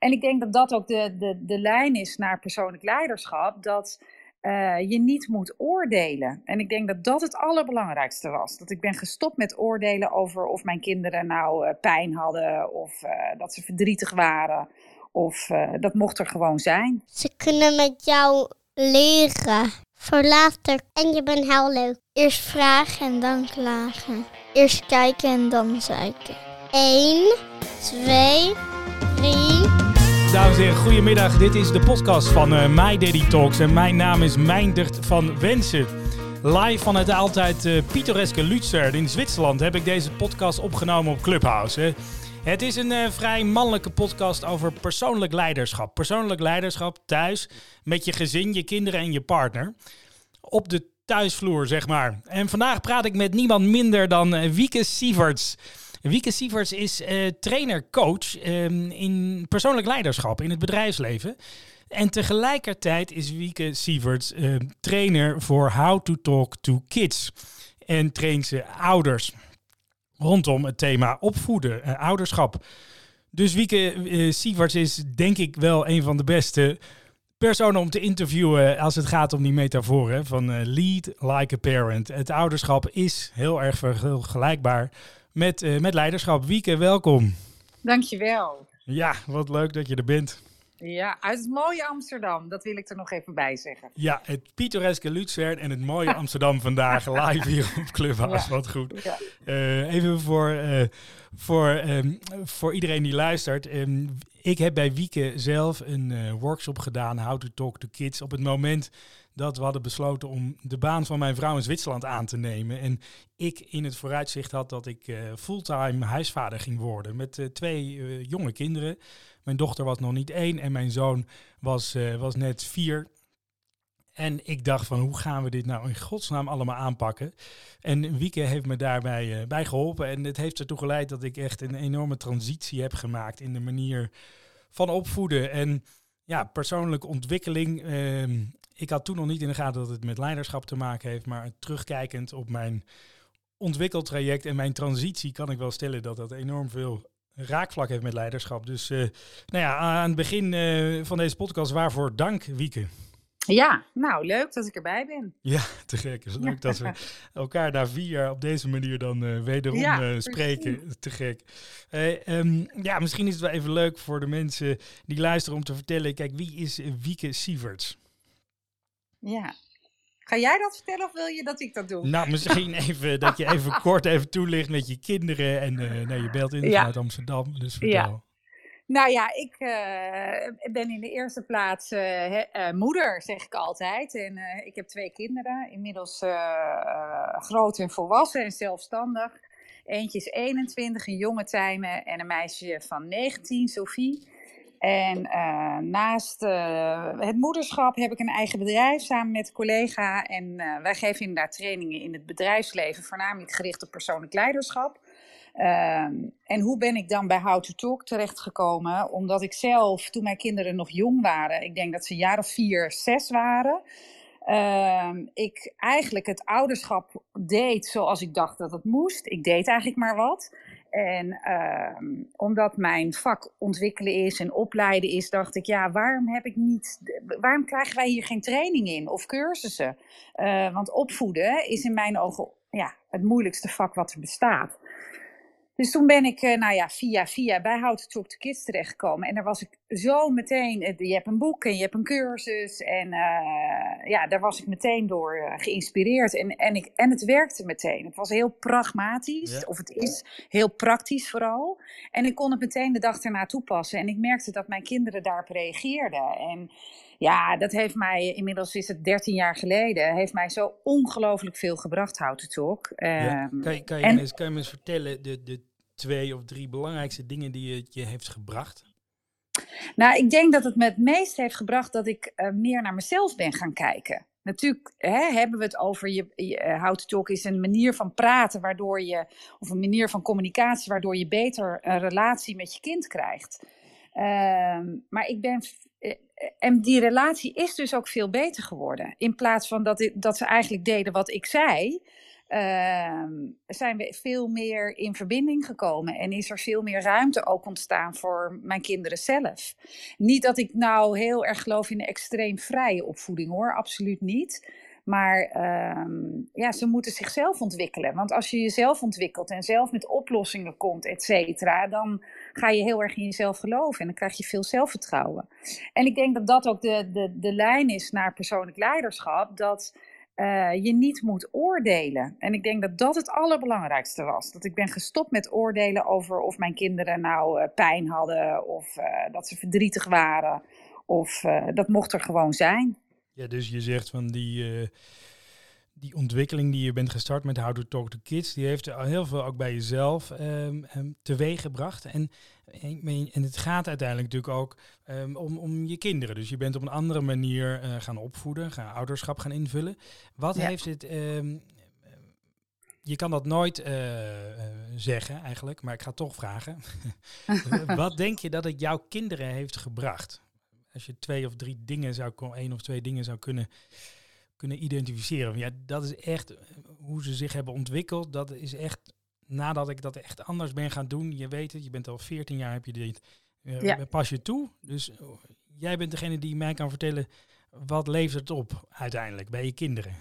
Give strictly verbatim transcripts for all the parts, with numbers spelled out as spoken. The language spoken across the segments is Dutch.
en ik denk dat dat ook de, de, de lijn is naar persoonlijk leiderschap. Dat uh, je niet moet oordelen. En ik denk dat dat het allerbelangrijkste was. Dat ik ben gestopt met oordelen over of mijn kinderen nou uh, pijn hadden. Of uh, dat ze verdrietig waren. Of uh, dat mocht er gewoon zijn. Ze kunnen met jou leren. Voor later. En je bent heel leuk. Eerst vragen en dan klagen. Eerst kijken en dan zeiken. Eén, twee, drie. Dames en heren, goedemiddag. Dit is de podcast van uh, My Daddy Talks. En mijn naam is Meindert van Wensen. Live vanuit de altijd uh, pittoreske Luzern in Zwitserland heb ik deze podcast opgenomen op Clubhouse. Hè. Het is een uh, vrij mannelijke podcast over persoonlijk leiderschap. Persoonlijk leiderschap thuis met je gezin, je kinderen en je partner. Op de thuisvloer, zeg maar. En vandaag praat ik met niemand minder dan uh, Wieke Sieverts. Wieke Sieverts is uh, trainer-coach uh, in persoonlijk leiderschap in het bedrijfsleven. En tegelijkertijd is Wieke Sieverts uh, trainer voor How to Talk to Kids. En traint ze ouders rondom het thema opvoeden, uh, ouderschap. Dus Wieke uh, Sieverts is denk ik wel een van de beste personen om te interviewen als het gaat om die metaforen van uh, lead like a parent. Het ouderschap is heel erg vergelijkbaar met, uh, met leiderschap. Wieke, welkom. Dankjewel. Ja, wat leuk dat je er bent. Ja, uit het mooie Amsterdam. Dat wil ik er nog even bij zeggen. Ja, het pittoreske Luzern en het mooie Amsterdam vandaag live hier op Clubhouse. Ja. Wat goed. Ja. Uh, even voor, uh, voor, um, voor iedereen die luistert. Um, ik heb bij Wieke zelf een uh, workshop gedaan, How to Talk to Kids, op het moment dat we hadden besloten om de baan van mijn vrouw in Zwitserland aan te nemen. En ik in het vooruitzicht had dat ik uh, fulltime huisvader ging worden met uh, twee uh, jonge kinderen. Mijn dochter was nog niet één en mijn zoon was, uh, was net vier. En ik dacht van, hoe gaan we dit nou in godsnaam allemaal aanpakken? En Wieke heeft me daarbij uh, bij geholpen. En het heeft ertoe geleid dat ik echt een enorme transitie heb gemaakt in de manier van opvoeden. En ja, persoonlijke ontwikkeling. Uh, ik had toen nog niet in de gaten dat het met leiderschap te maken heeft. Maar terugkijkend op mijn ontwikkeltraject en mijn transitie kan ik wel stellen dat dat enorm veel raakvlak heeft met leiderschap. Dus uh, nou ja, aan het begin uh, van deze podcast, waarvoor dank, Wieke. Ja, nou, leuk dat ik erbij ben. Ja, te gek. Het is leuk ja. dat we elkaar na vier jaar op deze manier dan uh, wederom ja, uh, spreken. Precies. Te gek. Uh, um, ja, misschien is het wel even leuk voor de mensen die luisteren om te vertellen. Kijk, wie is Wieke Sieverts? Ja. Ga jij dat vertellen of wil je dat ik dat doe? Nou, misschien even dat je even kort even toelicht met je kinderen. En uh, nee, je belt in vanuit ja. Amsterdam, dus vertel. Ja. Nou ja, ik uh, ben in de eerste plaats uh, he, uh, moeder, zeg ik altijd. En uh, ik heb twee kinderen, inmiddels uh, uh, groot en volwassen en zelfstandig. Eentje is eenentwintig, een jonge Tijme en een meisje van negentien, Sophie. En uh, naast uh, het moederschap heb ik een eigen bedrijf samen met een collega. En uh, wij geven inderdaad trainingen in het bedrijfsleven, voornamelijk gericht op persoonlijk leiderschap. Uh, en hoe ben ik dan bij How to Talk terechtgekomen? Omdat ik zelf, toen mijn kinderen nog jong waren, ik denk dat ze een jaar of vier, zes waren, uh, ik eigenlijk het ouderschap deed zoals ik dacht dat het moest. Ik deed eigenlijk maar wat. En uh, omdat mijn vak ontwikkelen is en opleiden is, dacht ik, ja, waarom heb ik niet, waarom krijgen wij hier geen training in of cursussen? Uh, want opvoeden is in mijn ogen ja, het moeilijkste vak wat er bestaat. Dus toen ben ik, uh, nou ja, via via bij How to Talk to Kids terechtgekomen. En daar was ik zo meteen, uh, je hebt een boek en je hebt een cursus. En uh, ja, daar was ik meteen door uh, geïnspireerd. En, en, ik, en het werkte meteen. Het was heel pragmatisch, ja. of het is heel praktisch vooral. En ik kon het meteen de dag erna toepassen. En ik merkte dat mijn kinderen daarop reageerden. En ja, dat heeft mij, inmiddels is het dertien jaar geleden, heeft mij zo ongelooflijk veel gebracht, How to Talk. Um, ja. Kan je, kan je, en, eens, kan je me eens vertellen, de, de twee of drie belangrijkste dingen die het je heeft gebracht? Nou, ik denk dat het me het meest heeft gebracht dat ik uh, meer naar mezelf ben gaan kijken. Natuurlijk hè, hebben we het over, je, je, How to Talk is een manier van praten, waardoor je, of een manier van communicatie, waardoor je beter een relatie met je kind krijgt. Um, maar ik ben... En die relatie is dus ook veel beter geworden. In plaats van dat, ik, dat ze eigenlijk deden wat ik zei, uh, zijn we veel meer in verbinding gekomen. En is er veel meer ruimte ook ontstaan voor mijn kinderen zelf. Niet dat ik nou heel erg geloof in een extreem vrije opvoeding hoor, absoluut niet. Maar um, ja, ze moeten zichzelf ontwikkelen. Want als je jezelf ontwikkelt en zelf met oplossingen komt, et cetera, dan ga je heel erg in jezelf geloven en dan krijg je veel zelfvertrouwen. En ik denk dat dat ook de, de, de lijn is naar persoonlijk leiderschap, dat uh, je niet moet oordelen. En ik denk dat dat het allerbelangrijkste was. Dat ik ben gestopt met oordelen over of mijn kinderen nou uh, pijn hadden of uh, dat ze verdrietig waren. Of uh, dat mocht er gewoon zijn. Ja, dus je zegt van die, uh, die ontwikkeling die je bent gestart met How to Talk to Kids, die heeft heel veel ook bij jezelf um, um, teweeg gebracht. En, en, en het gaat uiteindelijk natuurlijk ook um, om, om je kinderen. Dus je bent op een andere manier uh, gaan opvoeden, gaan ouderschap gaan invullen. Wat ja. heeft het... Um, je kan dat nooit uh, uh, zeggen eigenlijk, maar ik ga toch vragen. Wat denk je dat het jouw kinderen heeft gebracht? Als je twee of drie dingen zou, één of twee dingen zou kunnen, kunnen identificeren. Ja, dat is echt hoe ze zich hebben ontwikkeld. Dat is echt, nadat ik dat echt anders ben gaan doen. Je weet het, je bent al veertien jaar, heb je dit, uh, ja. pas je toe. Dus uh, jij bent degene die mij kan vertellen, wat levert het op uiteindelijk bij je kinderen?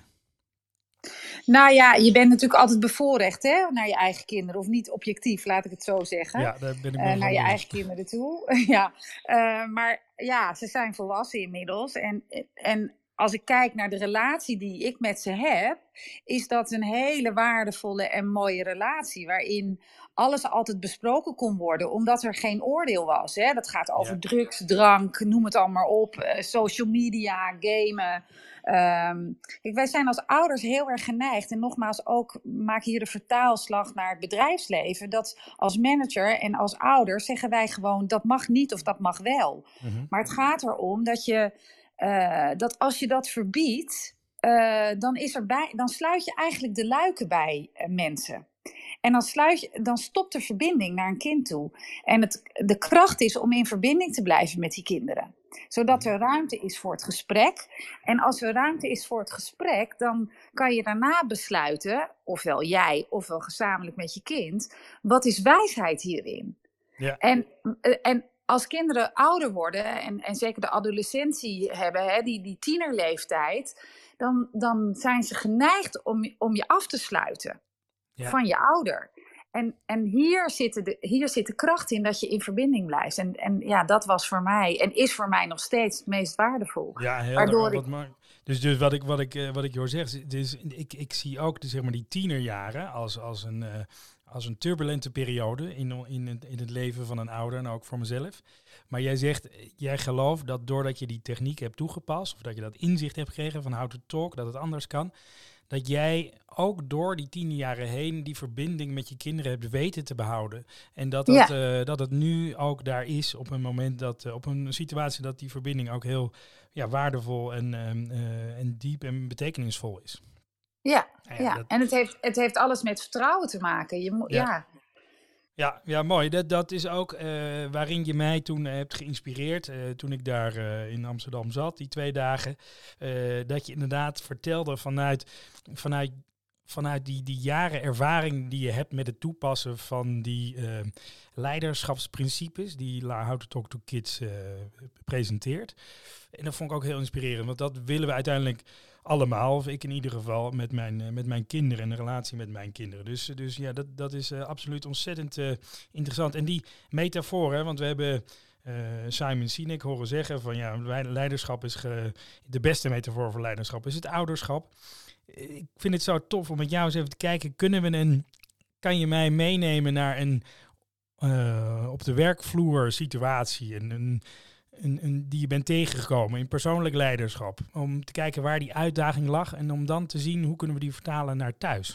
Nou ja, je bent natuurlijk altijd bevoorrecht hè, naar je eigen kinderen. Of niet objectief, laat ik het zo zeggen. Ja, daar ben ik uh, naar je eigen kinderen toe. ja, uh, maar ja, ze zijn volwassen inmiddels. En, en als ik kijk naar de relatie die ik met ze heb, is dat een hele waardevolle en mooie relatie. Waarin alles altijd besproken kon worden, omdat er geen oordeel was. Hè. Dat gaat over ja. drugs, drank, noem het allemaal op. Uh, social media, gamen. Um, kijk, wij zijn als ouders heel erg geneigd, en nogmaals ook maak hier de vertaalslag naar het bedrijfsleven, dat als manager en als ouder zeggen wij gewoon dat mag niet of dat mag wel. Mm-hmm. Maar het gaat erom dat je uh, dat als je dat verbiedt, uh, dan, is er bij, dan sluit je eigenlijk de luiken bij uh, mensen. En dan, sluit je, dan stopt de verbinding naar een kind toe. En het, de kracht is om in verbinding te blijven met die kinderen. Zodat er ruimte is voor het gesprek. En als er ruimte is voor het gesprek, dan kan je daarna besluiten, ofwel jij, ofwel gezamenlijk met je kind, wat is wijsheid hierin? Ja. En, en als kinderen ouder worden, en, en zeker de adolescentie hebben, hè, die, die tienerleeftijd, dan, dan zijn ze geneigd om, om je af te sluiten. Ja. Van je ouder. En, en hier, zit de, hier zit de kracht in dat je in verbinding blijft. En, en ja, dat was voor mij en is voor mij nog steeds het meest waardevol. Ja, heel Waardoor ik... wat Dus, dus wat ik, wat ik, uh, wat ik hoor zeggen, dus ik, ik zie ook de, zeg maar, die tienerjaren als, als, een, uh, als een turbulente periode in, in, het, in het leven van een ouder en ook voor mezelf. Maar jij zegt, jij gelooft dat doordat je die techniek hebt toegepast, of dat je dat inzicht hebt gekregen van How to Talk, dat het anders kan, dat jij ook door die tien jaren heen die verbinding met je kinderen hebt weten te behouden. En dat, dat, ja. uh, dat het nu ook daar is op een moment dat, uh, op een situatie dat die verbinding ook heel ja, waardevol en, uh, uh, en diep en betekenisvol is. Ja, ja, ja. Dat... en het heeft, het heeft alles met vertrouwen te maken. Je mo- ja. ja. Ja, ja, mooi. Dat, dat is ook uh, waarin je mij toen uh, hebt geïnspireerd. Uh, toen ik daar uh, in Amsterdam zat, die twee dagen. Uh, dat je inderdaad vertelde vanuit, vanuit, vanuit die, die jaren ervaring die je hebt met het toepassen van die uh, leiderschapsprincipes die How to Talk to Kids uh, presenteert. En dat vond ik ook heel inspirerend, want dat willen we uiteindelijk allemaal, of ik in ieder geval, met mijn, uh, met mijn kinderen en de relatie met mijn kinderen. Dus, dus ja, dat, dat is uh, absoluut ontzettend uh, interessant. En die metafoor, hè, want we hebben uh, Simon Sinek horen zeggen van ja, leiderschap is ge, de beste metafoor voor leiderschap is het ouderschap. Ik vind het zo tof om met jou eens even te kijken, kunnen we een, kan je mij meenemen naar een uh, op de werkvloer situatie, een, een Een, een, die je bent tegengekomen in persoonlijk leiderschap. Om te kijken waar die uitdaging lag en om dan te zien hoe kunnen we die vertalen naar thuis.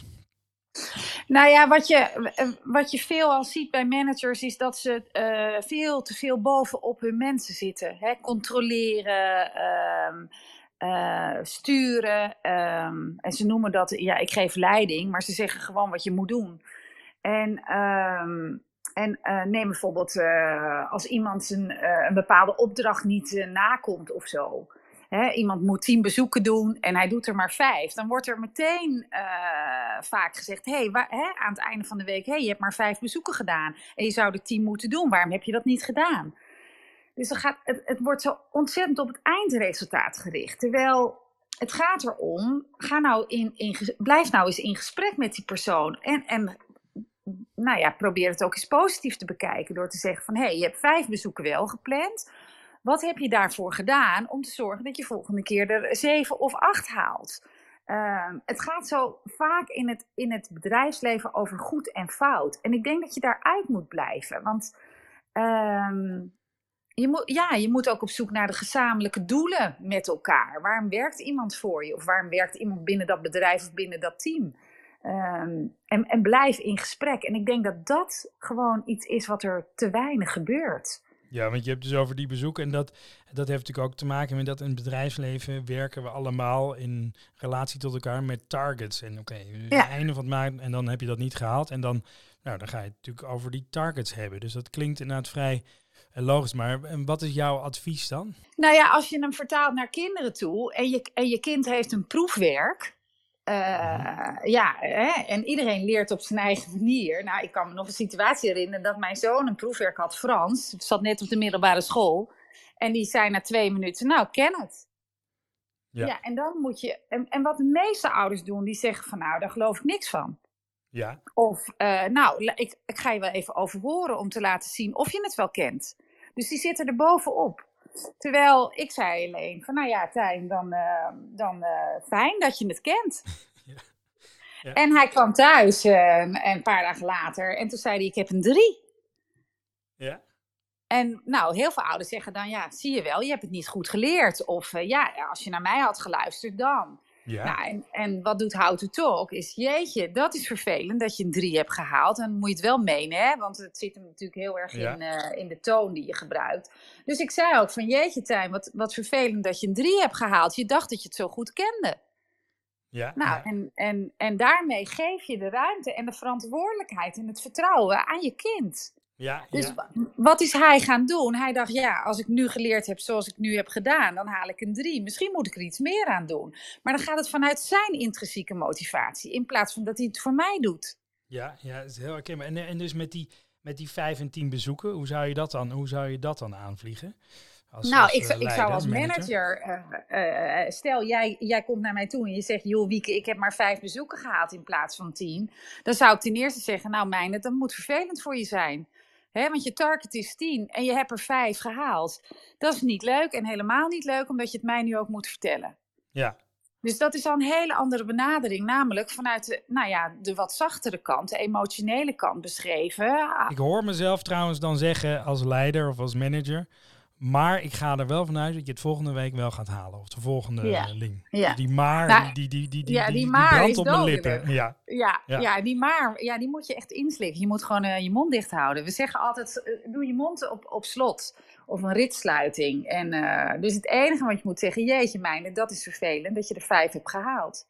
Nou ja, wat je, wat je veel al ziet bij managers is dat ze uh, veel te veel bovenop hun mensen zitten. Hè? Controleren, um, uh, sturen. Um, en ze noemen dat, ja, ik geef leiding, maar ze zeggen gewoon wat je moet doen. En... Um, En uh, neem bijvoorbeeld uh, als iemand een, uh, een bepaalde opdracht niet uh, nakomt of zo. Hè, iemand moet tien bezoeken doen en hij doet er maar vijf. Dan wordt er meteen uh, vaak gezegd, hey, waar, hè, aan het einde van de week, hey, je hebt maar vijf bezoeken gedaan. En je zou er tien moeten doen. Waarom heb je dat niet gedaan? Dus dan gaat, het, het wordt zo ontzettend op het eindresultaat gericht. Terwijl het gaat erom, ga nou in, in, blijf nou eens in gesprek met die persoon. En, en nou ja, probeer het ook eens positief te bekijken. Door te zeggen van, hé, hey, je hebt vijf bezoeken wel gepland. Wat heb je daarvoor gedaan om te zorgen dat je volgende keer er zeven of acht haalt? Uh, het gaat zo vaak in het, in het bedrijfsleven over goed en fout. En ik denk dat je daaruit moet blijven. Want uh, je, moet, ja, je moet ook op zoek naar de gezamenlijke doelen met elkaar. Waarom werkt iemand voor je? Of waarom werkt iemand binnen dat bedrijf of binnen dat team? Um, en, en blijf in gesprek. En ik denk dat dat gewoon iets is wat er te weinig gebeurt. Ja, want je hebt dus over die bezoeken en dat, dat heeft natuurlijk ook te maken met dat in het bedrijfsleven werken we allemaal in relatie tot elkaar met targets. En oké, okay, dus ja. het einde van het maand en dan heb je dat niet gehaald en dan, nou, dan ga je het natuurlijk over die targets hebben. Dus dat klinkt inderdaad vrij uh, logisch. Maar en wat is jouw advies dan? Nou ja, als je hem vertaalt naar kinderen toe en je, en je kind heeft een proefwerk. Uh, ja, hè? En iedereen leert op zijn eigen manier. Nou, ik kan me nog een situatie herinneren dat mijn zoon een proefwerk had Frans. Zat net op de middelbare school. En die zei na twee minuten, nou, ken het. Ja, ja en dan moet je... En, en wat de meeste ouders doen, die zeggen van, nou, daar geloof ik niks van. Ja. Of, uh, nou, ik, ik ga je wel even overhoren om te laten zien of je het wel kent. Dus die zitten er bovenop. Terwijl ik zei alleen van, nou ja, Tijn, dan, uh, dan uh, fijn dat je het kent. Ja. Ja. En hij kwam thuis uh, een paar dagen later en toen zei hij, ik heb een drie. Ja. En nou, heel veel ouders zeggen dan, ja, zie je wel, je hebt het niet goed geleerd. Of uh, ja, als je naar mij had geluisterd, dan. Ja. Nou, en, en wat doet How to Talk is, jeetje, dat is vervelend dat je een drie hebt gehaald. Dan moet je het wel menen, hè? Want het zit hem natuurlijk heel erg ja. in, uh, in de toon die je gebruikt. Dus ik zei ook van, jeetje Tijn, wat, wat vervelend dat je een drie hebt gehaald. Je dacht dat je het zo goed kende. Ja, nou, ja. En, en, en daarmee geef je de ruimte en de verantwoordelijkheid en het vertrouwen aan je kind. Ja, dus ja. wat is hij gaan doen? Hij dacht, ja, als ik nu geleerd heb zoals ik nu heb gedaan, dan haal ik een drie. Misschien moet ik er iets meer aan doen. Maar dan gaat het vanuit zijn intrinsieke motivatie, in plaats van dat hij het voor mij doet. Ja, ja, dat is heel herkenbaar. En, en dus met die, met die vijf en tien bezoeken, hoe zou je dat dan, hoe zou je dat dan aanvliegen? Als, nou, als, ik, uh, zou, leider, ik zou als manager, manager, uh, uh, stel jij, jij komt naar mij toe en je zegt, joh Wieke, ik heb maar vijf bezoeken gehaald in plaats van tien. Dan zou ik ten eerste zeggen, nou Meijnerd, dat moet vervelend voor je zijn. He, want je target is tien en je hebt er vijf gehaald. Dat is niet leuk en helemaal niet leuk, omdat je het mij nu ook moet vertellen. Ja. Dus dat is al een hele andere benadering, namelijk vanuit de, nou ja, de wat zachtere kant, de emotionele kant beschreven. Ik hoor mezelf trouwens dan zeggen als leider of als manager, maar ik ga er wel vanuit dat je het volgende week wel gaat halen. Of de volgende ja. link. Ja. Dus die maar, nou, die, die, die, die, ja, die, die, die maar brandt op mijn lippen. Ja. Ja, ja. ja, die maar, ja, die moet je echt inslikken. Je moet gewoon uh, je mond dicht houden. We zeggen altijd, uh, doe je mond op, op slot. Of een ritsluiting. En, uh, dus het enige wat je moet zeggen, jeetje mijne, dat is vervelend dat je er vijf hebt gehaald.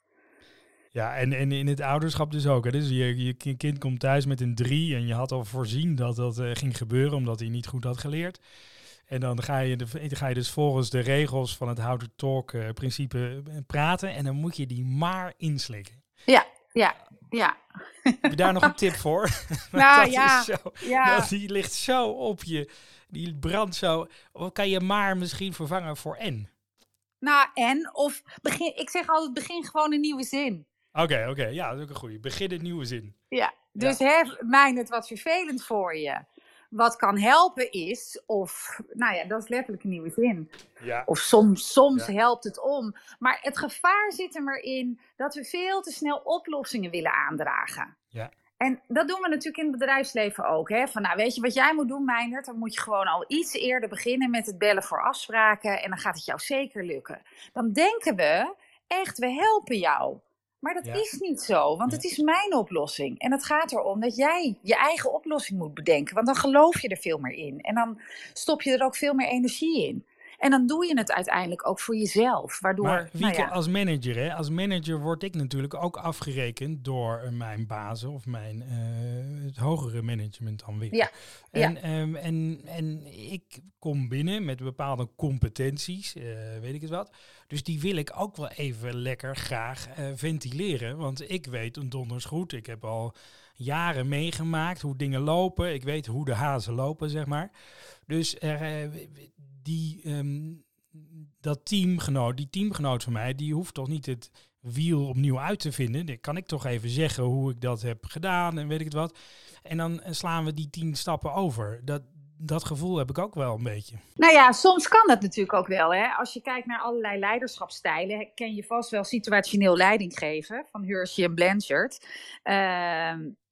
Ja, en, en in het ouderschap dus ook. Hè? Dus je, je kind komt thuis met een drie en je had al voorzien dat dat uh, ging gebeuren omdat hij niet goed had geleerd. En dan ga je, de, ga je dus volgens de regels van het How to Talk uh, principe praten en dan moet je die maar inslikken. Ja, ja, ja. Heb je daar nog een tip voor? Nou dat ja, is zo, ja. Dat, die ligt zo op je, die brandt zo. Of kan je maar misschien vervangen voor en? Nou, en, of begin, ik zeg altijd, begin gewoon een nieuwe zin. Oké, okay, oké, okay, ja, dat is ook een goeie. Begin een nieuwe zin. Ja, dus ja. heb mijn het wat vervelend voor je. Wat kan helpen is, of, nou ja, dat is letterlijk een nieuwe zin. Ja. Of soms, soms ja. helpt het om. Maar het gevaar zit er maar in dat we veel te snel oplossingen willen aandragen. Ja. En dat doen we natuurlijk in het bedrijfsleven ook. Hè? Van, nou, weet je wat jij moet doen, Meijnerd? Dan moet je gewoon al iets eerder beginnen met het bellen voor afspraken. En dan gaat het jou zeker lukken. Dan denken we, echt, we helpen jou. Maar dat ja. is niet zo, want ja. het is mijn oplossing. En het gaat erom dat jij je eigen oplossing moet bedenken. Want dan geloof je er veel meer in. En dan stop je er ook veel meer energie in. En dan doe je het uiteindelijk ook voor jezelf. Waardoor, maar Wieke, nou ja. als manager, hè, als manager word ik natuurlijk ook afgerekend door uh, mijn bazen of mijn uh, het hogere management dan weer. Ja. En, ja. um, en, en ik kom binnen met bepaalde competenties, uh, weet ik het wat. Dus die wil ik ook wel even lekker graag uh, ventileren. Want ik weet een donders goed. Ik heb al jaren meegemaakt hoe dingen lopen. Ik weet hoe de hazen lopen, zeg maar. Dus uh, die... Um, dat teamgenoot, die teamgenoot van mij, die hoeft toch niet het wiel opnieuw uit te vinden. Dan kan ik toch even zeggen hoe ik dat heb gedaan en weet ik het wat. En dan slaan we die tien stappen over. Dat, dat gevoel heb ik ook wel een beetje. Nou ja, soms kan dat natuurlijk ook wel. Hè? Als je kijkt naar allerlei leiderschapsstijlen, ken je vast wel situationeel leiding geven van Hershey en Blanchard. Uh,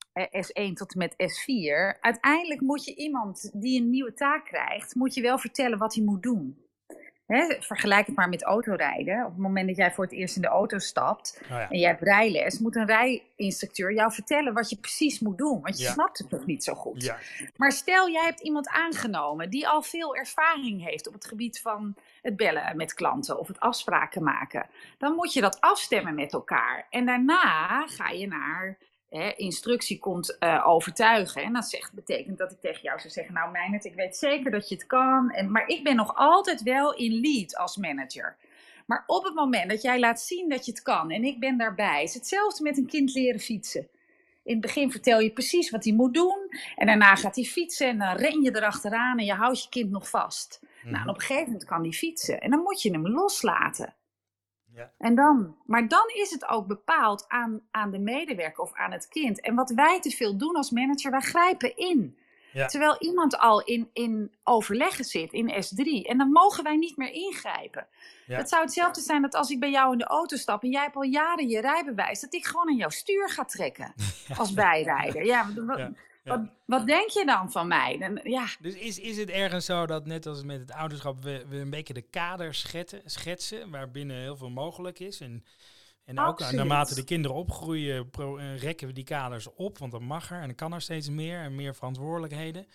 S één tot en met S vier. Uiteindelijk moet je iemand die een nieuwe taak krijgt, moet je wel vertellen wat hij moet doen. He, vergelijk het maar met autorijden. Op het moment dat jij voor het eerst in de auto stapt oh ja. en jij hebt rijles, moet een rijinstructeur jou vertellen wat je precies moet doen. Want je ja. snapt het nog niet zo goed. Ja. Maar stel, jij hebt iemand aangenomen die al veel ervaring heeft op het gebied van het bellen met klanten of het afspraken maken. Dan moet je dat afstemmen met elkaar. En daarna ga je naar... He, instructie komt uh, overtuigen. En dat zegt, betekent dat ik tegen jou zou zeggen, nou Meijnerd, ik weet zeker dat je het kan. En, maar ik ben nog altijd wel in lead als manager. Maar op het moment dat jij laat zien dat je het kan en ik ben daarbij, is hetzelfde met een kind leren fietsen. In het begin vertel je precies wat hij moet doen. En daarna gaat hij fietsen en dan ren je erachteraan en je houdt je kind nog vast. Mm-hmm. Nou, en op een gegeven moment kan hij fietsen. En dan moet je hem loslaten. Ja. En dan, maar dan is het ook bepaald aan, aan de medewerker of aan het kind. En wat wij te veel doen als manager, wij grijpen in. Ja. Terwijl iemand al in, in overleggen zit, in S drie. En dan mogen wij niet meer ingrijpen. Ja. Het zou hetzelfde zijn dat als ik bij jou in de auto stap en jij hebt al jaren je rijbewijs, dat ik gewoon aan jouw stuur ga trekken ja. als bijrijder. Ja, wat, ja. Wat, wat denk je dan van mij? Dan, ja. Dus is, is het ergens zo dat net als met het ouderschap we, we een beetje de kader schetsen, schetsen waarbinnen heel veel mogelijk is? En, en ook uh, naarmate de kinderen opgroeien pro, uh, rekken we die kaders op, want dan mag er en dan kan er steeds meer en meer verantwoordelijkheden.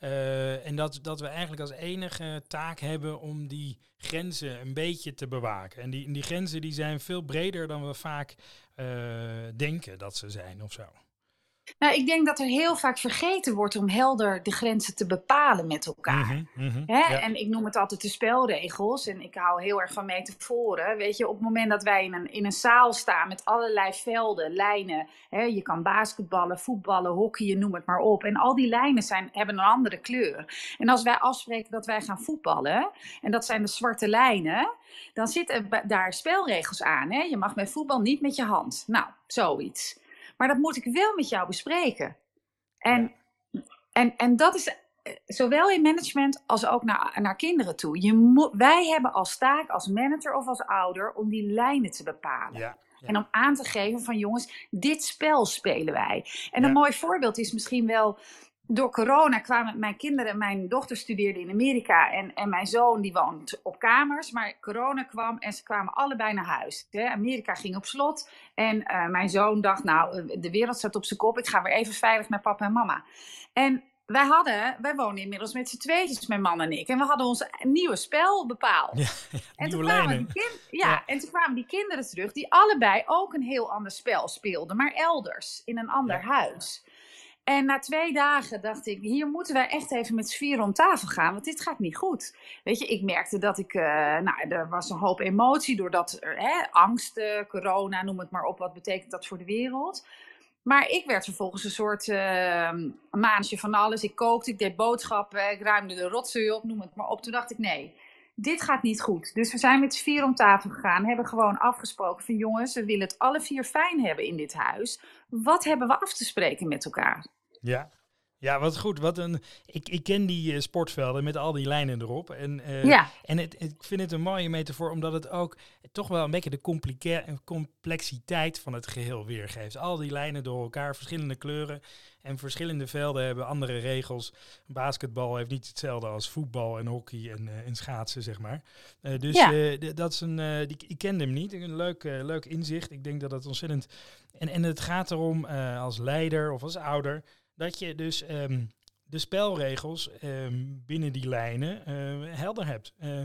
Uh, en dat, dat we eigenlijk als enige taak hebben om die grenzen een beetje te bewaken. En die, die grenzen die zijn veel breder dan we vaak uh, denken dat ze zijn of zo. Nou, ik denk dat er heel vaak vergeten wordt om helder de grenzen te bepalen met elkaar. Mm-hmm, mm-hmm, Hè? Ja. En ik noem het altijd de spelregels. En ik hou heel erg van metaforen. Weet je, op het moment dat wij in een, in een zaal staan met allerlei velden, lijnen. Hè, je kan basketballen, voetballen, hockeyen, noem het maar op. En al die lijnen zijn, hebben een andere kleur. En als wij afspreken dat wij gaan voetballen, en dat zijn de zwarte lijnen, dan zitten daar spelregels aan. Hè? Je mag bij voetbal niet met je hand. Nou, zoiets. Maar dat moet ik wel met jou bespreken. En, ja. en, en dat is zowel in management als ook naar, naar kinderen toe. Je moet, wij hebben als taak, als manager of als ouder, om die lijnen te bepalen. Ja, ja. En om aan te geven van jongens, dit spel spelen wij. En ja. een mooi voorbeeld is misschien wel, door corona kwamen mijn kinderen, mijn dochter studeerde in Amerika en, en mijn zoon die woont op kamers. Maar corona kwam en ze kwamen allebei naar huis. Hè. Amerika ging op slot en uh, mijn zoon dacht, nou, de wereld staat op zijn kop. Ik ga weer even veilig naar papa en mama. En wij hadden, wij wonen inmiddels met z'n tweetjes, mijn man en ik. En we hadden ons nieuwe spel bepaald. Ja, ja, en, toen kwamen die kind, ja, ja. en toen kwamen die kinderen terug die allebei ook een heel ander spel speelden. Maar elders, in een ander ja. huis. En na twee dagen dacht ik, hier moeten wij echt even met z'n vieren om tafel gaan, want dit gaat niet goed. Weet je, ik merkte dat ik, uh, nou, er was een hoop emotie doordat, er, hè, angst, uh, corona, noem het maar op, wat betekent dat voor de wereld. Maar ik werd vervolgens een soort uh, maandje van alles. Ik kookte, ik deed boodschappen, ik ruimde de rotzooi op, noem het maar op. Toen dacht ik, nee, dit gaat niet goed. Dus we zijn met z'n vier om tafel gegaan, hebben gewoon afgesproken van jongens, we willen het alle vier fijn hebben in dit huis. Wat hebben we af te spreken met elkaar? Ja, ja, wat goed. Wat een, ik, ik ken die uh, sportvelden met al die lijnen erop. En, uh, ja. en het, ik vind het een mooie metafoor, omdat het ook toch wel een beetje de complica- complexiteit van het geheel weergeeft. Al die lijnen door elkaar, verschillende kleuren en verschillende velden hebben andere regels. Basketbal heeft niet hetzelfde als voetbal en hockey en, uh, en schaatsen, zeg maar. Uh, dus ja. uh, d- dat is een, uh, die, ik kende hem niet. Een leuk, uh, leuk inzicht. Ik denk dat het ontzettend... En, en het gaat erom uh, als leider of als ouder, dat je dus um, de spelregels um, binnen die lijnen uh, helder hebt. Uh,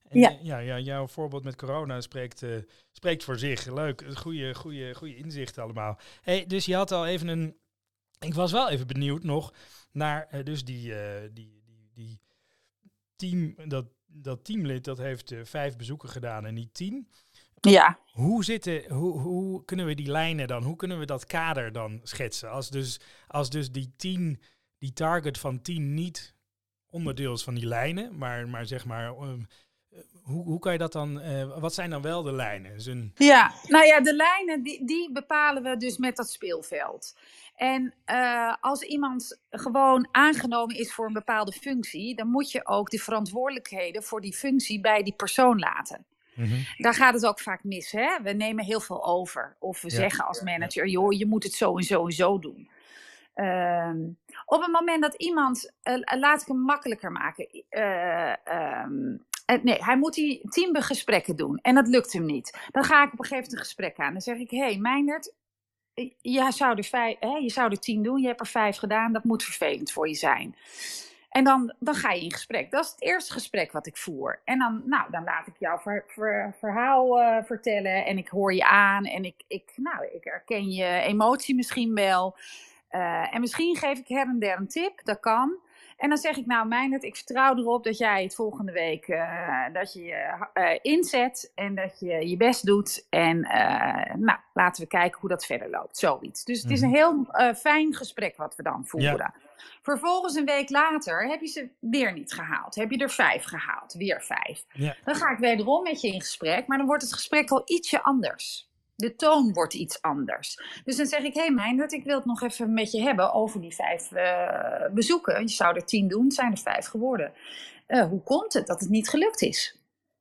En, Ja. uh, ja, ja, jouw voorbeeld met corona spreekt, uh, spreekt voor zich. Leuk, goede, goede, goede inzichten allemaal. Hey, dus je had al even een... Ik was wel even benieuwd nog naar uh, dus die, uh, die, die, die team, dat, dat teamlid dat heeft uh, vijf bezoeken gedaan en niet tien. Ja. Hoe, zitten, hoe, hoe kunnen we die lijnen dan, hoe kunnen we dat kader dan schetsen? Als dus, als dus die tien, die target van tien niet onderdeel is van die lijnen, maar, maar zeg maar, um, hoe, hoe kan je dat dan, uh, wat zijn dan wel de lijnen? Dus een... Ja, nou ja, de lijnen die, die bepalen we dus met dat speelveld. En uh, als iemand gewoon aangenomen is voor een bepaalde functie, dan moet je ook de verantwoordelijkheden voor die functie bij die persoon laten. Mm-hmm. Daar gaat het ook vaak mis, hè? We nemen heel veel over. Of we ja, zeggen als manager, ja. joh, je moet het zo en zo en zo doen. Um, op het moment dat iemand, uh, laat ik hem makkelijker maken. Uh, um, uh, nee, hij moet die teamgesprekken doen en dat lukt hem niet. Dan ga ik op een gegeven moment een gesprek aan. Dan zeg ik, hé hey, Meindert, je zou, er vijf, hè, je zou er tien doen, je hebt er vijf gedaan. Dat moet vervelend voor je zijn. En dan, dan ga je in gesprek. Dat is het eerste gesprek wat ik voer. En dan, nou, dan laat ik jouw ver, ver, verhaal uh, vertellen. En ik hoor je aan. En ik, ik, nou, ik herken je emotie misschien wel. Uh, en misschien geef ik her en der een tip. Dat kan. En dan zeg ik, nou Meindert, ik vertrouw erop dat jij het volgende week uh, dat je je uh, inzet. En dat je je best doet. En uh, nou, laten we kijken hoe dat verder loopt. Zoiets. Dus het is een heel uh, fijn gesprek wat we dan voeren. Ja. Vervolgens een week later heb je ze weer niet gehaald. Heb je er vijf gehaald. Weer vijf. Ja. Dan ga ik wederom met je in gesprek. Maar dan wordt het gesprek al ietsje anders. De toon wordt iets anders. Dus dan zeg ik, hé hey Meindert, ik wil het nog even met je hebben over die vijf uh, bezoeken. Je zou er tien doen, het zijn er vijf geworden. Uh, hoe komt het dat het niet gelukt is?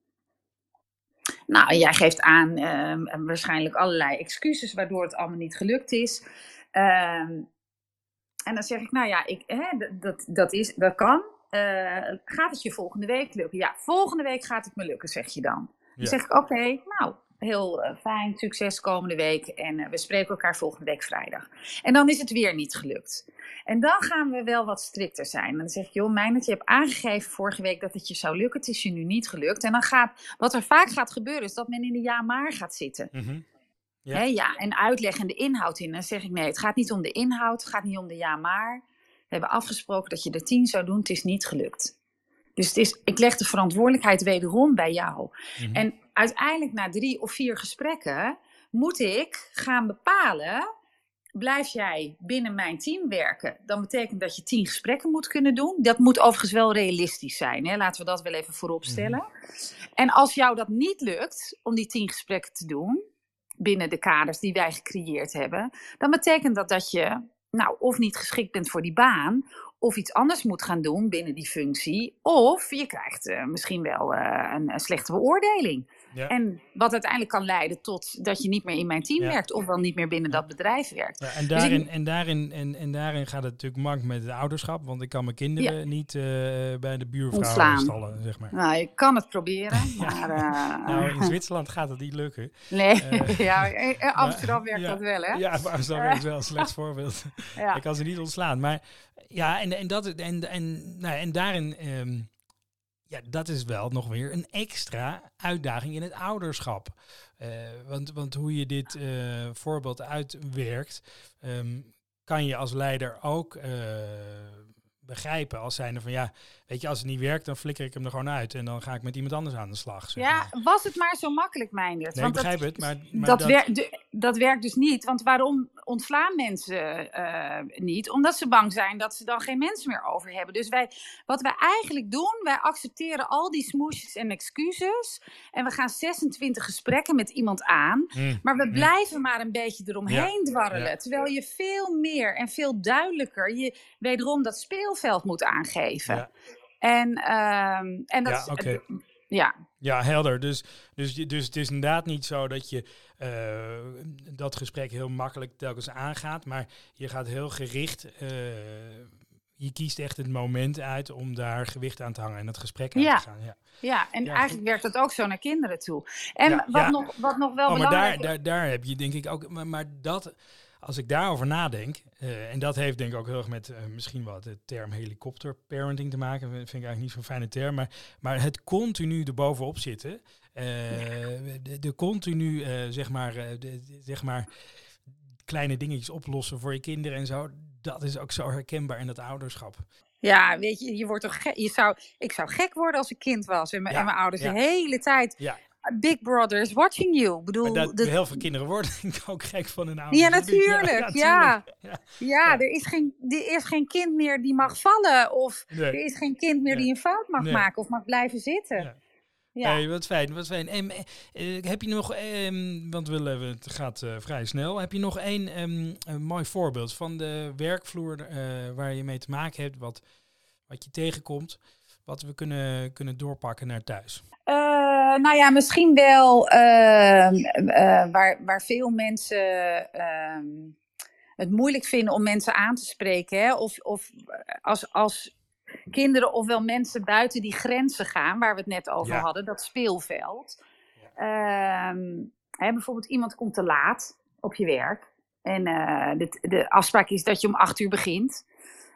Nou, jij geeft aan uh, waarschijnlijk allerlei excuses waardoor het allemaal niet gelukt is. Uh, en dan zeg ik, nou ja, ik, hè, dat, dat, is, dat kan. Uh, gaat het je volgende week lukken? Ja, volgende week gaat het me lukken, zeg je dan. Ja. Dan zeg ik, oké, okay, nou... Heel uh, fijn, succes komende week. En uh, we spreken elkaar volgende week vrijdag. En dan is het weer niet gelukt. En dan gaan we wel wat strikter zijn. En dan zeg ik, joh, Meindert, je hebt aangegeven vorige week dat het je zou lukken. Het is je nu niet gelukt. En dan gaat, wat er vaak gaat gebeuren, is dat men in de ja-maar gaat zitten. Mm-hmm. Ja. He, ja, en uitleggen de inhoud in. Dan zeg ik, nee, het gaat niet om de inhoud. Het gaat niet om de ja-maar. We hebben afgesproken dat je er tien zou doen. Het is niet gelukt. Dus het is, ik leg de verantwoordelijkheid wederom bij jou. Mm-hmm. En uiteindelijk na drie of vier gesprekken moet ik gaan bepalen, blijf jij binnen mijn team werken? Dan betekent dat je tien gesprekken moet kunnen doen. Dat moet overigens wel realistisch zijn. Hè? Laten we dat wel even voorop stellen. Mm-hmm. En als jou dat niet lukt om die tien gesprekken te doen, binnen de kaders die wij gecreëerd hebben, dan betekent dat dat je nou, of niet geschikt bent voor die baan, of iets anders moet gaan doen binnen die functie, of je krijgt uh, misschien wel uh, een, een slechte beoordeling. Ja. En wat uiteindelijk kan leiden tot dat je niet meer in mijn team ja. werkt, of wel niet meer binnen ja. dat bedrijf werkt. Ja, en, daarin, dus ik, en, daarin, en, en daarin gaat het natuurlijk mank met het ouderschap, want ik kan mijn kinderen ja. niet uh, bij de buurvrouw stallen, zeg maar. Nou, je kan het proberen, maar... Uh, nou, in Zwitserland gaat het niet lukken. Nee, uh, ja, in Amsterdam werkt ja, dat wel, hè? Ja, Amsterdam werkt wel een slecht voorbeeld. Ja. Ik kan ze niet ontslaan, maar ja, en, en, dat, en, en, nou, en daarin... Um, Ja, dat is wel nog weer een extra uitdaging in het ouderschap. Uh, want, want hoe je dit uh, voorbeeld uitwerkt, um, kan je als leider ook uh, begrijpen als zijnde van ja, weet je, als het niet werkt, dan flikker ik hem er gewoon uit en dan ga ik met iemand anders aan de slag. Zeg ja, maar. Was het maar zo makkelijk, Meindert. Nee, want ik begrijp dat, het, maar... maar dat, dat... Wer, de, dat werkt dus niet, want waarom ontslaan mensen uh, niet? Omdat ze bang zijn dat ze dan geen mensen meer over hebben. Dus wij, wat wij eigenlijk doen, wij accepteren al die smoesjes en excuses en we gaan zesentwintig gesprekken met iemand aan, mm. maar we blijven mm. maar een beetje eromheen ja. dwarrelen, ja. terwijl je veel meer en veel duidelijker je wederom dat speelveld moet aangeven. Ja. En, uh, en dat ja, okay. uh, ja. Ja, helder. Dus, dus, dus het is inderdaad niet zo dat je uh, dat gesprek heel makkelijk telkens aangaat, maar je gaat heel gericht, uh, je kiest echt het moment uit om daar gewicht aan te hangen en het gesprek aan ja. te gaan. Ja, ja en ja, eigenlijk werkt dat ook zo naar kinderen toe. En ja, wat, ja. Nog, wat nog wel oh, belangrijk is... Maar daar, daar, daar heb je denk ik ook, maar, maar dat... als ik daarover nadenk, uh, en dat heeft denk ik ook heel erg met uh, misschien wat de term helikopterparenting te maken. Dat vind ik eigenlijk niet zo'n fijne term. Maar, maar het continu erbovenop zitten. Uh, de, de continu, uh, zeg maar, uh, de, de, zeg maar, kleine dingetjes oplossen voor je kinderen en zo. Dat is ook zo herkenbaar in dat ouderschap. Ja, weet je, je wordt toch gek. Je zou, ik zou gek worden als ik kind was. En, m- ja, en mijn ouders ja. de hele tijd. Ja. Big Brother is watching you. Ik bedoel, dat, de... heel veel kinderen worden ook gek van hun ouders. Ja, natuurlijk. Ja, ja. ja. ja er, is geen, er is geen kind meer die mag vallen. Of nee. er is geen kind meer nee. die een fout mag nee. maken of mag blijven zitten. Ja. Ja. Hey, wat fijn, wat fijn. En, uh, heb je nog, um, want we, uh, het gaat uh, vrij snel, heb je nog één um, een mooi voorbeeld van de werkvloer uh, waar je mee te maken hebt, wat, wat je tegenkomt, wat we kunnen, kunnen doorpakken naar thuis? Uh, nou ja, misschien wel uh, uh, waar, waar veel mensen uh, het moeilijk vinden om mensen aan te spreken. Hè? Of, of als... als kinderen of wel mensen buiten die grenzen gaan, waar we het net over ja. hadden, dat speelveld. Ja. Um, hè, bijvoorbeeld iemand komt te laat op je werk. En uh, de, de afspraak is dat je om acht uur begint.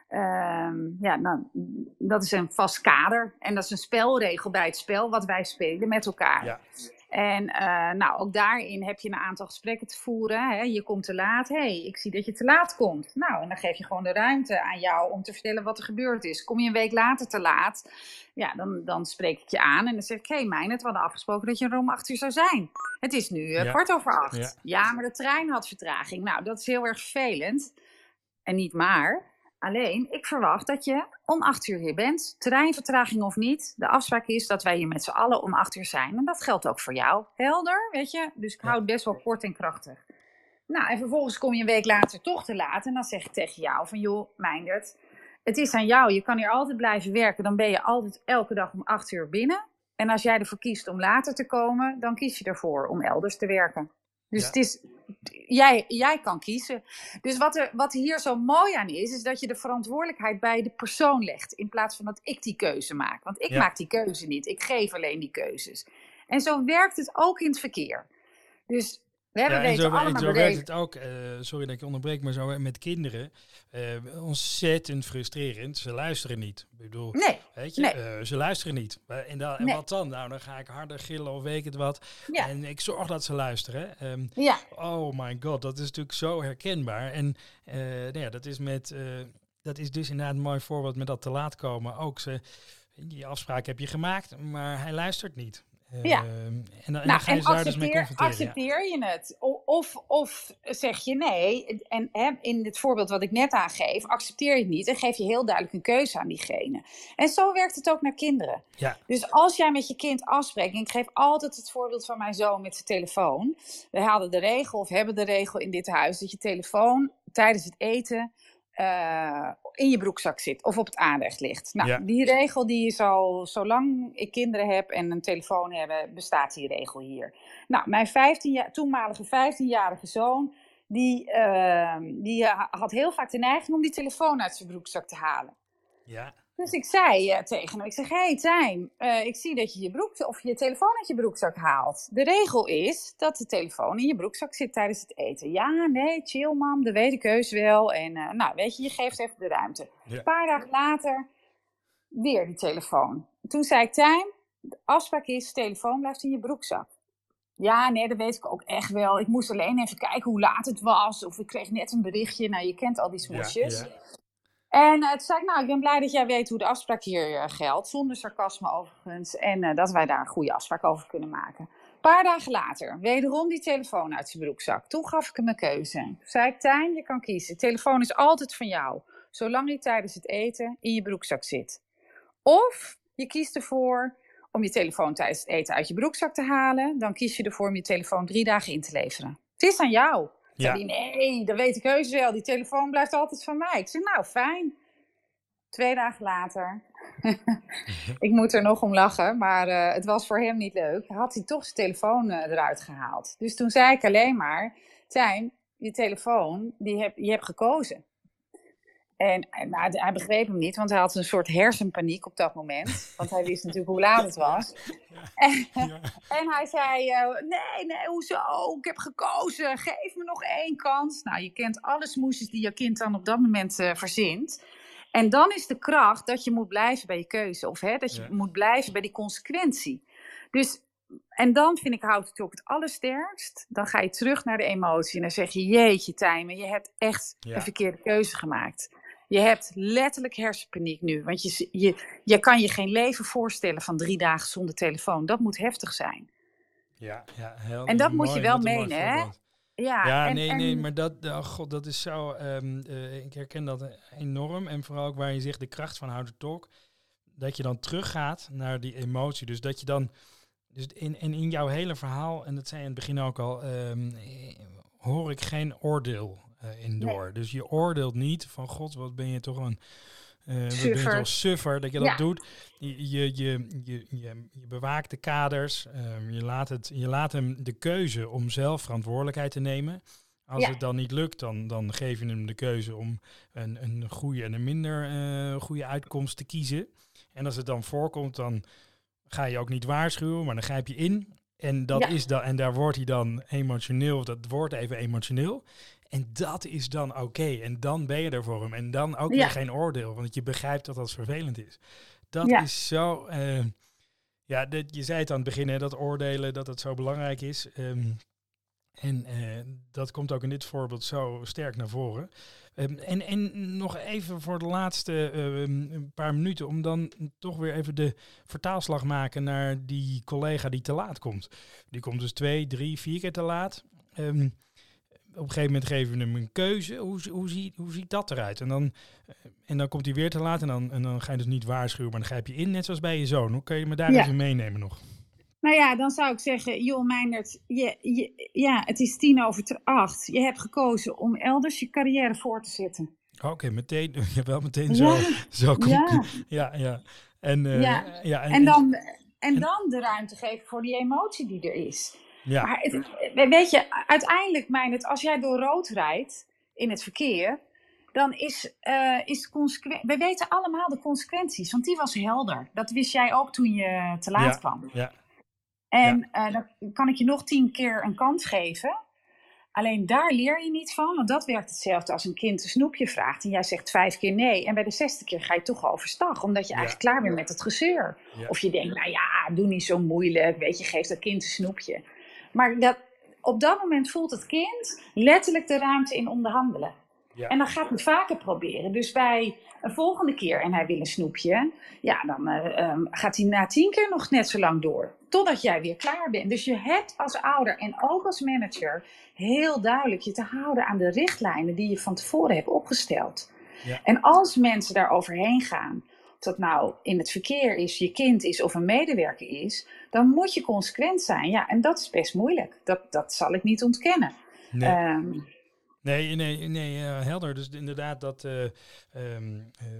Um, ja, nou, dat is een vast kader. En dat is een spelregel bij het spel wat wij spelen met elkaar. Ja. En uh, nou, ook daarin heb je een aantal gesprekken te voeren. Hè. Je komt te laat. Hé, hey, ik zie dat je te laat komt. Nou, en dan geef je gewoon de ruimte aan jou om te vertellen wat er gebeurd is. Kom je een week later te laat, ja, dan, dan spreek ik je aan. En dan zeg ik, hé hey, Mijn, het we hadden afgesproken dat je er om acht uur zou zijn. Het is nu uh, ja. kwart over acht. Ja. ja, maar de trein had vertraging. Nou, dat is heel erg vervelend. En niet maar. Alleen, ik verwacht dat je om acht uur hier bent. Treinvertraging of niet. De afspraak is dat wij hier met z'n allen om acht uur zijn. En dat geldt ook voor jou. Helder, weet je? Dus ik hou het best wel kort en krachtig. Nou, en vervolgens kom je een week later toch te laat. En dan zeg ik tegen jou van, joh, Meindert, het is aan jou. Je kan hier altijd blijven werken. Dan ben je altijd elke dag om acht uur binnen. En als jij ervoor kiest om later te komen, dan kies je ervoor om elders te werken. Dus ja. het is, jij, jij kan kiezen. Dus wat er, wat hier zo mooi aan is, is dat je de verantwoordelijkheid bij de persoon legt. In plaats van dat ik die keuze maak. Want ik ja. maak die keuze niet. Ik geef alleen die keuzes. En zo werkt het ook in het verkeer. Dus we hebben ja, en weten zo, allemaal en zo berekend. werkt het ook, uh, sorry dat ik je onderbreek, maar zo met kinderen. Uh, ontzettend frustrerend. Ze luisteren niet. Ik bedoel, nee, weet je, nee. uh, ze luisteren niet. En, da- en nee. wat dan? Nou, dan ga ik harder gillen of weet ik het wat. Ja. En ik zorg dat ze luisteren. Um, ja. Oh my god, dat is natuurlijk zo herkenbaar. En uh, nou ja, dat is met, uh, dat is dus inderdaad een mooi voorbeeld met dat te laat komen. Ook ze, die afspraak heb je gemaakt, maar hij luistert niet. Ja. Uh, en dan, nou, en dan ga je en daar dus mee confronteren. accepteer je het? Of, of zeg je nee, en hè, in het voorbeeld wat ik net aangeef, accepteer je het niet en geef je heel duidelijk een keuze aan diegene. En zo werkt het ook naar kinderen. Ja. Dus als jij met je kind afspreekt, en ik geef altijd het voorbeeld van mijn zoon met zijn telefoon. We hadden de regel, of hebben de regel in dit huis, dat je telefoon tijdens het eten Uh, in je broekzak zit of op het aanrecht ligt. Nou, ja. die regel die is al, zolang ik kinderen heb en een telefoon hebben, bestaat die regel hier. Nou, mijn vijftien jaar, toenmalige vijftienjarige zoon, die, uh, die had heel vaak de neiging om die telefoon uit zijn broekzak te halen. Ja. Dus ik zei uh, tegen hem, ik zeg, hé hey, Tijn, uh, ik zie dat je je, broek, of je telefoon uit je broekzak haalt. De regel is dat de telefoon in je broekzak zit tijdens het eten. Ja, nee, chill mam, dat weet ik heus wel. En uh, nou, weet je, je geeft even de ruimte. Ja. Een paar dagen later, weer die telefoon. Toen zei ik, Tijn, de afspraak is, de telefoon blijft in je broekzak. Ja, nee, dat weet ik ook echt wel. Ik moest alleen even kijken hoe laat het was. Of ik kreeg net een berichtje. Nou, je kent al die smoesjes. Ja, ja. En uh, toen zei ik, nou, ik ben blij dat jij weet hoe de afspraak hier uh, geldt. Zonder sarcasme overigens. En uh, dat wij daar een goede afspraak over kunnen maken. Een paar dagen later, wederom die telefoon uit zijn broekzak. Toen gaf ik hem een keuze. Toen zei ik, Tijn, je kan kiezen. De telefoon is altijd van jou. Zolang die tijdens het eten in je broekzak zit. Of je kiest ervoor om je telefoon tijdens het eten uit je broekzak te halen. Dan kies je ervoor om je telefoon drie dagen in te leveren. Het is aan jou. Ja. Zei die, nee, dat weet ik heus wel. Die telefoon blijft altijd van mij. Ik zeg, nou, fijn. Twee dagen later. Ik moet er nog om lachen, maar uh, het was voor hem niet leuk. Had hij toch zijn telefoon uh, eruit gehaald. Dus toen zei ik alleen maar, Tijn, je telefoon, die heb, je hebt gekozen. En nou, hij begreep hem niet, want hij had een soort hersenpaniek op dat moment. Want hij wist natuurlijk hoe laat het was. en, ja. en hij zei, uh, nee, nee, hoezo? Ik heb gekozen, geef me nog één kans. Nou, je kent alle smoesjes die je kind dan op dat moment uh, verzint. En dan is de kracht dat je moet blijven bij je keuze. Of hè, dat je ja. moet blijven bij die consequentie. Dus, en dan vind ik How to Talk het allersterkst. Dan ga je terug naar de emotie. En dan zeg je, jeetje Tijmen, je hebt echt ja. een verkeerde keuze gemaakt. Je hebt letterlijk hersenpaniek nu. Want je, je, je kan je geen leven voorstellen van drie dagen zonder telefoon. Dat moet heftig zijn. Ja, ja heel, en dat mooi, moet je wel menen, hè? Ja, ja en, nee, en, nee, maar dat, oh god, dat is zo, um, uh, ik herken dat enorm. En vooral ook waar je zegt de kracht van How to Talk, dat je dan teruggaat naar die emotie. Dus dat je dan, dus in, en in jouw hele verhaal, en dat zei je in het begin ook al, um, hoor ik geen oordeel uh, in door. Nee. Dus je oordeelt niet van god, wat ben je toch een... Uh, wat ben je toch suffer dat je dat ja. doet. Je, je, je, je, je, je bewaakt de kaders. Um, je, laat het, je laat hem de keuze om zelf verantwoordelijkheid te nemen. Als ja. het dan niet lukt, dan, dan geef je hem de keuze om een, een goede en een minder uh, goede uitkomst te kiezen. En als het dan voorkomt, dan ga je ook niet waarschuwen, maar dan grijp je in. En, dat ja. is dan, en daar wordt hij dan emotioneel, dat wordt even emotioneel. En dat is dan oké. Okay. En dan ben je er voor hem. En dan ook ja. weer geen oordeel. Want je begrijpt dat dat vervelend is. Dat ja. is zo... Uh, ja, dit, je zei het aan het begin, hè, dat oordelen, dat het zo belangrijk is. Um, en uh, dat komt ook in dit voorbeeld zo sterk naar voren. Um, en, en nog even voor de laatste uh, een paar minuten, om dan toch weer even de vertaalslag maken naar die collega die te laat komt. Die komt dus twee, drie, vier keer te laat. Um, Op een gegeven moment geven we hem een keuze. Hoe, hoe, ziet, hoe ziet dat eruit? En dan, en dan komt hij weer te laat en dan, en dan ga je dus niet waarschuwen, maar dan grijp je in, net zoals bij je zoon. Hoe kun je me daar ja. even meenemen nog? Nou ja, dan zou ik zeggen, joh Meindert, je, je, ja, het is tien over acht. Je hebt gekozen om elders je carrière voor te zetten. Oké, okay, meteen, ja, wel meteen zo. Ja. zo ja. ja, ja. En, uh, ja. ja en, en, dan, en, en dan de ruimte geven voor die emotie die er is. Ja. Maar het, weet je, uiteindelijk, Meindert, als jij door rood rijdt in het verkeer, dan is, uh, is consequentie. We weten allemaal de consequenties, want die was helder. Dat wist jij ook toen je te laat ja. kwam. Ja. En ja. Uh, dan kan ik je nog tien keer een kans geven. Alleen daar leer je niet van, want dat werkt hetzelfde als een kind een snoepje vraagt en jij zegt vijf keer nee. En bij de zesde keer ga je toch overstag, omdat je ja. eigenlijk klaar bent met het gezeur. Ja. Of je denkt, nou ja, doe niet zo moeilijk, weet je, geef dat kind een snoepje. Maar dat, op dat moment voelt het kind letterlijk de ruimte in onderhandelen. Ja. En dan gaat het vaker proberen. Dus bij een volgende keer en hij wil een snoepje, ja, dan uh, um, gaat hij na tien keer nog net zo lang door. Totdat jij weer klaar bent. Dus je hebt als ouder en ook als manager heel duidelijk je te houden aan de richtlijnen die je van tevoren hebt opgesteld. Ja. En als mensen daar overheen gaan, of dat nou in het verkeer is, je kind is of een medewerker is, dan moet je consequent zijn. Ja, en dat is best moeilijk. Dat, dat zal ik niet ontkennen. Nee. Um, Nee, nee, nee uh, helder. Dus inderdaad, dat, uh, um, uh,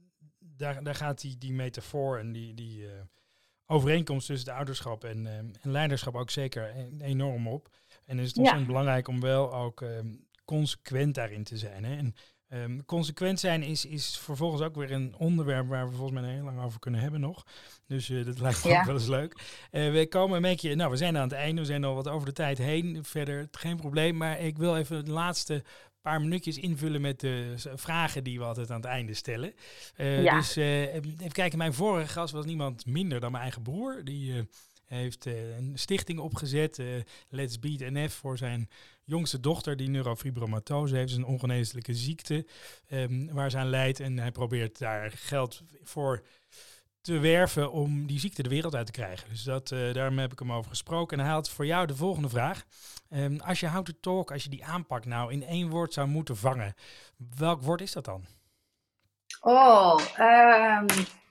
daar, daar gaat die, die metafoor en die, die uh, overeenkomst tussen de ouderschap en, uh, en leiderschap ook zeker enorm op. En is het ontzettend ja. belangrijk om wel ook um, consequent daarin te zijn. Hè? En um, consequent zijn is, is vervolgens ook weer een onderwerp waar we volgens mij heel lang over kunnen hebben nog. Dus uh, dat lijkt me ja. ook wel eens leuk. Uh, we komen een beetje, nou we zijn aan het einde, we zijn al wat over de tijd heen. Verder geen probleem, maar ik wil even de laatste paar minuutjes invullen met de vragen die we altijd aan het einde stellen. Uh, ja. Dus uh, even kijken, mijn vorige gast was niemand minder dan mijn eigen broer. Die uh, heeft uh, een stichting opgezet, uh, Let's Beat N F, voor zijn jongste dochter die neurofibromatose heeft. Dat is een ongeneeslijke ziekte um, waar ze aan lijdt. En hij probeert daar geld voor te werven om die ziekte de wereld uit te krijgen. Dus dat, uh, daarom heb ik hem over gesproken. En hij had voor jou de volgende vraag. Um, als je How to Talk, als je die aanpak nou in één woord zou moeten vangen, welk woord is dat dan? Oh, um,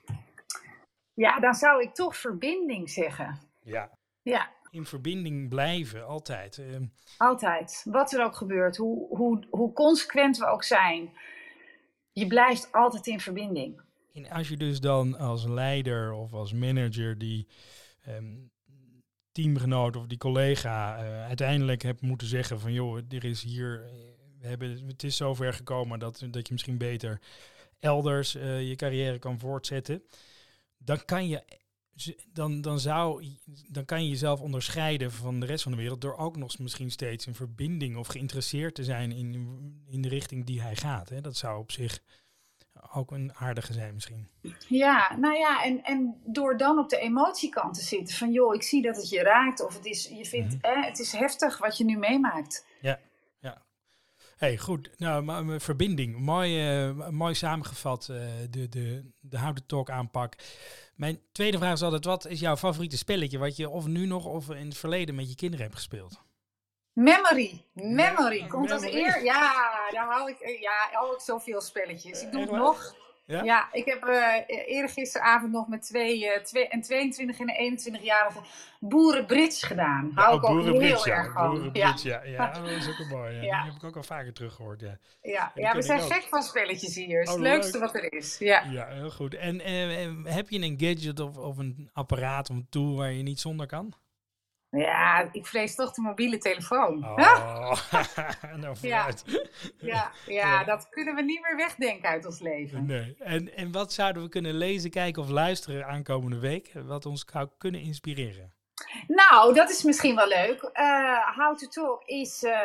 ja, dan zou ik toch verbinding zeggen. Ja. Ja. In verbinding blijven, altijd. Um, altijd. Wat er ook gebeurt, hoe, hoe, hoe consequent we ook zijn, je blijft altijd in verbinding. En als je dus dan als leider of als manager die um, teamgenoot of die collega uh, uiteindelijk hebt moeten zeggen van joh, er is hier, we hebben, het is zover gekomen dat, dat je misschien beter elders uh, je carrière kan voortzetten, dan kan je dan, dan, zou, dan kan je jezelf onderscheiden van de rest van de wereld door ook nog misschien steeds een verbinding of geïnteresseerd te zijn in, in de richting die hij gaat. Hè? Dat zou op zich ook een aardige zijn misschien. Ja, nou ja, en, en door dan op de emotiekant te zitten van joh, ik zie dat het je raakt of het is, je vindt, mm-hmm. eh, het is heftig wat je nu meemaakt. Ja, ja. Hey, goed. Nou, maar, maar, verbinding. Mooi, uh, mooi samengevat, uh, de, de, de How to Talk aanpak. Mijn tweede vraag is altijd, wat is jouw favoriete spelletje wat je of nu nog of in het verleden met je kinderen hebt gespeeld? Memory. Memory. Ja, Komt memory. als eer. Ja, daar hou ik, ja, hou ik zoveel spelletjes. Ik doe het nog. Ja? Ja, ik heb uh, eerder gisteravond nog met twee, uh, twee, een tweeëntwintig en een eenentwintigjarige boerenbridge gedaan. Hou ja, ik ook heel ja. erg van. Boerenbridge, ja. Ja, ja, dat is ook een mooi. Ja. Ja. Die heb ik ook al vaker teruggehoord. Ja, ja, ja we zijn gek van spelletjes hier. Het is oh, het leukste leuk. Wat er is. Ja, ja heel goed. En uh, heb je een gadget of, of een apparaat of een tool waar je niet zonder kan? Ja, ik vrees toch de mobiele telefoon. Oh, nou vooruit. Ja. Ja, ja, ja, dat kunnen we niet meer wegdenken uit ons leven. Nee. En, en wat zouden we kunnen lezen, kijken of luisteren aankomende week, wat ons zou kunnen inspireren? Nou, dat is misschien wel leuk. Uh, How to Talk is uh,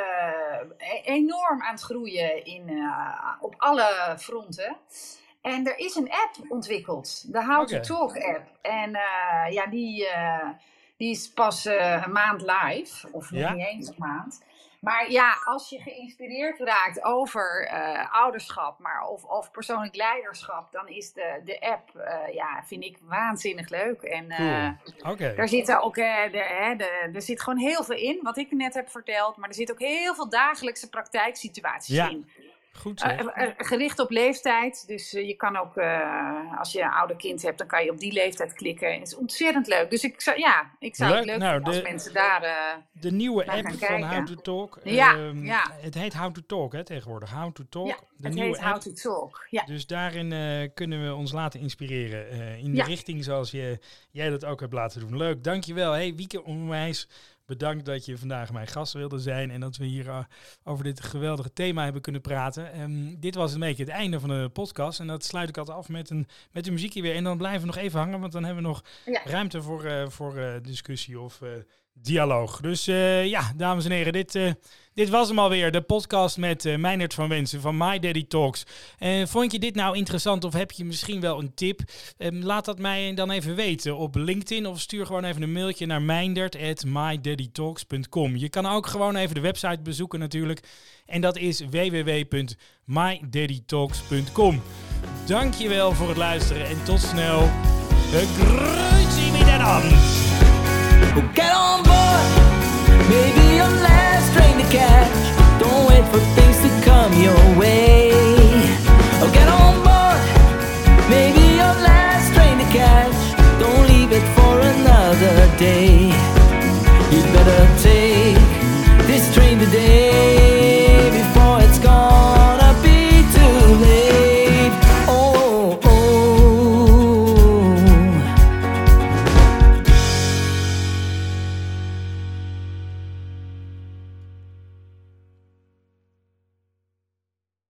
enorm aan het groeien in, uh, op alle fronten. En er is een app ontwikkeld, de How okay. to Talk app. En uh, ja, die... Uh, Die is pas uh, een maand live, of nog ja? niet eens een maand. Maar ja, als je geïnspireerd raakt over uh, ouderschap, maar of, of persoonlijk leiderschap, dan is de, de app, uh, ja, vind ik waanzinnig leuk. En uh, cool. Okay. daar zitten ook, uh, de, hè, de, er zit gewoon heel veel in, wat ik net heb verteld. Maar er zit ook heel veel dagelijkse praktijksituaties ja. in. Goed uh, uh, gericht op leeftijd. Dus uh, je kan ook, uh, als je een ouder kind hebt, dan kan je op die leeftijd klikken. Het is ontzettend leuk. Dus ik zou, ja, ik zou leuk. het leuk nou, vinden als de, mensen daar uh, de nieuwe app van kijken. How to Talk. Ja, um, ja. Het heet How to Talk hè, tegenwoordig. How to Talk. Ja, de het nieuwe heet app. How to Talk. Ja. Dus daarin uh, kunnen we ons laten inspireren. Uh, in de ja. richting zoals je, jij dat ook hebt laten doen. Leuk, dankjewel. Hey, Wieke Onwijs. Bedankt dat je vandaag mijn gast wilde zijn en dat we hier uh, over dit geweldige thema hebben kunnen praten. Um, dit was een beetje het einde van de podcast en dat sluit ik altijd af met een, met een muziekje weer. En dan blijven we nog even hangen, want dan hebben we nog ja. ruimte voor, uh, voor uh, discussie of uh, dialoog. Dus uh, ja, dames en heren, dit, uh, dit was hem alweer. De podcast met uh, Meindert van Wensen van My Daddy Talks. Uh, vond je dit nou interessant of heb je misschien wel een tip? Um, laat dat mij dan even weten op LinkedIn of stuur gewoon even een mailtje naar meindert at my daddy talks dot com. Je kan ook gewoon even de website bezoeken natuurlijk. En dat is w w w punt my daddy talks dot com. Dankjewel voor het luisteren en tot snel. Grüezi miteinander. Well, get on board, maybe your last train to catch. Don't wait for things to come your way. Oh, get on board, maybe your last train to catch. Don't leave it for another day.